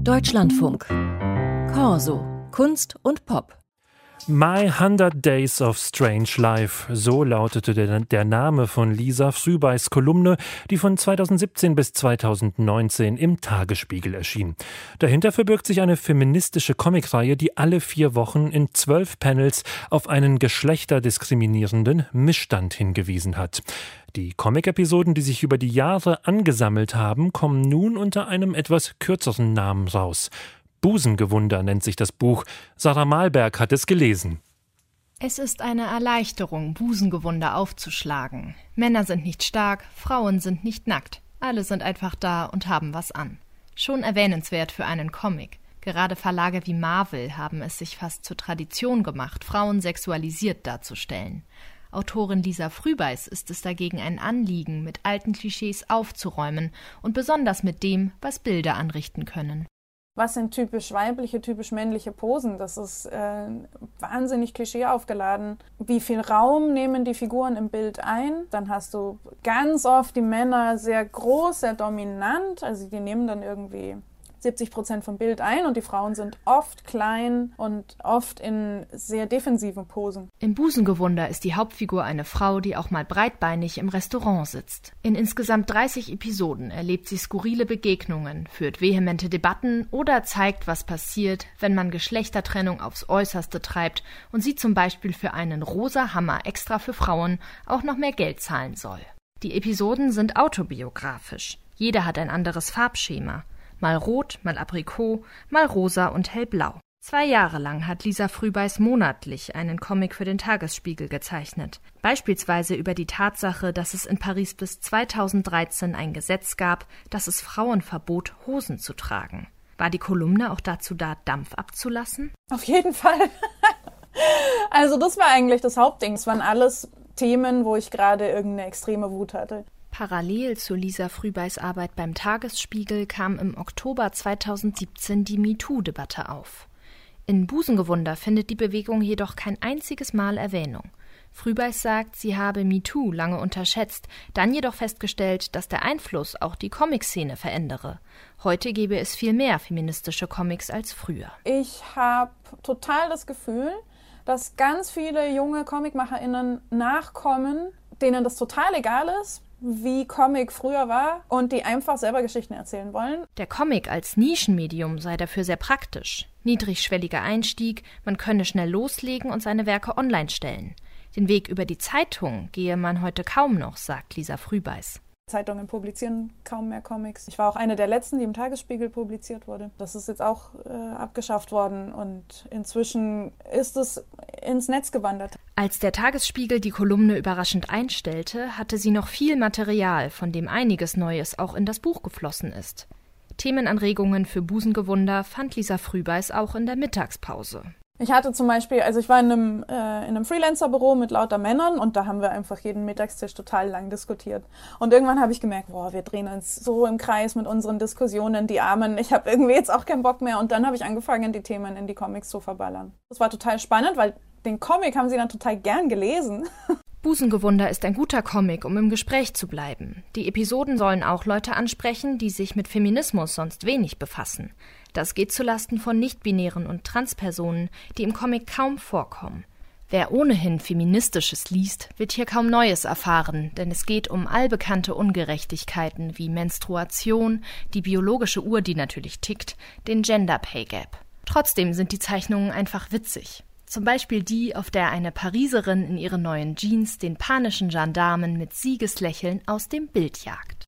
Deutschlandfunk. Corso. Kunst und Pop. My 100 Days of Strange Life, so lautete der Name von Lisa Frühbeis Kolumne, die von 2017 bis 2019 im Tagesspiegel erschien. Dahinter verbirgt sich eine feministische Comicreihe, die alle 4 Wochen in 12 Panels auf einen geschlechterdiskriminierenden Missstand hingewiesen hat. Die Comic-Episoden, die sich über die Jahre angesammelt haben, kommen nun unter einem etwas kürzeren Namen raus. Busengewunder nennt sich das Buch. Sarah Malberg hat es gelesen. Es ist eine Erleichterung, Busengewunder aufzuschlagen. Männer sind nicht stark, Frauen sind nicht nackt. Alle sind einfach da und haben was an. Schon erwähnenswert für einen Comic. Gerade Verlage wie Marvel haben es sich fast zur Tradition gemacht, Frauen sexualisiert darzustellen. Autorin Lisa Frühbeis ist es dagegen ein Anliegen, mit alten Klischees aufzuräumen und besonders mit dem, was Bilder anrichten können. Was sind typisch weibliche, typisch männliche Posen? Das ist wahnsinnig klischeeaufgeladen. Wie viel Raum nehmen die Figuren im Bild ein? Dann hast du ganz oft die Männer sehr groß, sehr dominant. Also die nehmen dann irgendwie 70% vom Bild ein und die Frauen sind oft klein und oft in sehr defensiven Posen. Im Busengewunder ist die Hauptfigur eine Frau, die auch mal breitbeinig im Restaurant sitzt. In insgesamt 30 Episoden erlebt sie skurrile Begegnungen, führt vehemente Debatten oder zeigt, was passiert, wenn man Geschlechtertrennung aufs Äußerste treibt und sie zum Beispiel für einen rosa Hammer extra für Frauen auch noch mehr Geld zahlen soll. Die Episoden sind autobiografisch. Jeder hat ein anderes Farbschema. Mal rot, mal Aprikot, mal rosa und hellblau. 2 Jahre lang hat Lisa Frühbeis monatlich einen Comic für den Tagesspiegel gezeichnet. Beispielsweise über die Tatsache, dass es in Paris bis 2013 ein Gesetz gab, das es Frauen verbot, Hosen zu tragen. War die Kolumne auch dazu da, Dampf abzulassen? Auf jeden Fall. Also das war eigentlich das Hauptding. Es waren alles Themen, wo ich gerade irgendeine extreme Wut hatte. Parallel zu Lisa Frühbeis Arbeit beim Tagesspiegel kam im Oktober 2017 die MeToo-Debatte auf. In Busengewunder findet die Bewegung jedoch kein einziges Mal Erwähnung. Frühbeis sagt, sie habe MeToo lange unterschätzt, dann jedoch festgestellt, dass der Einfluss auch die Comic-Szene verändere. Heute gebe es viel mehr feministische Comics als früher. Ich habe total das Gefühl, dass ganz viele junge ComicmacherInnen nachkommen, denen das total egal ist, wie Comic früher war und die einfach selber Geschichten erzählen wollen. Der Comic als Nischenmedium sei dafür sehr praktisch. Niedrigschwelliger Einstieg, man könne schnell loslegen und seine Werke online stellen. Den Weg über die Zeitung gehe man heute kaum noch, sagt Lisa Frühbeis. Zeitungen publizieren kaum mehr Comics. Ich war auch eine der letzten, die im Tagesspiegel publiziert wurde. Das ist jetzt auch abgeschafft worden und inzwischen ist es ins Netz gewandert. Als der Tagesspiegel die Kolumne überraschend einstellte, hatte sie noch viel Material, von dem einiges Neues auch in das Buch geflossen ist. Themenanregungen für Busengewunder fand Lisa Frühbeis auch in der Mittagspause. Ich hatte zum Beispiel, ich war in einem Freelancer-Büro mit lauter Männern und da haben wir einfach jeden Mittagstisch total lang diskutiert. Und irgendwann habe ich gemerkt, wir drehen uns so im Kreis mit unseren Diskussionen, die Armen, ich habe irgendwie jetzt auch keinen Bock mehr. Und dann habe ich angefangen, die Themen in die Comics zu verballern. Das war total spannend, weil den Comic haben sie dann total gern gelesen. Busengewunder ist ein guter Comic, um im Gespräch zu bleiben. Die Episoden sollen auch Leute ansprechen, die sich mit Feminismus sonst wenig befassen. Das geht zulasten von nicht-binären und Transpersonen, die im Comic kaum vorkommen. Wer ohnehin Feministisches liest, wird hier kaum Neues erfahren, denn es geht um allbekannte Ungerechtigkeiten wie Menstruation, die biologische Uhr, die natürlich tickt, den Gender Pay Gap. Trotzdem sind die Zeichnungen einfach witzig. Zum Beispiel die, auf der eine Pariserin in ihren neuen Jeans den panischen Gendarmen mit Siegeslächeln aus dem Bild jagt.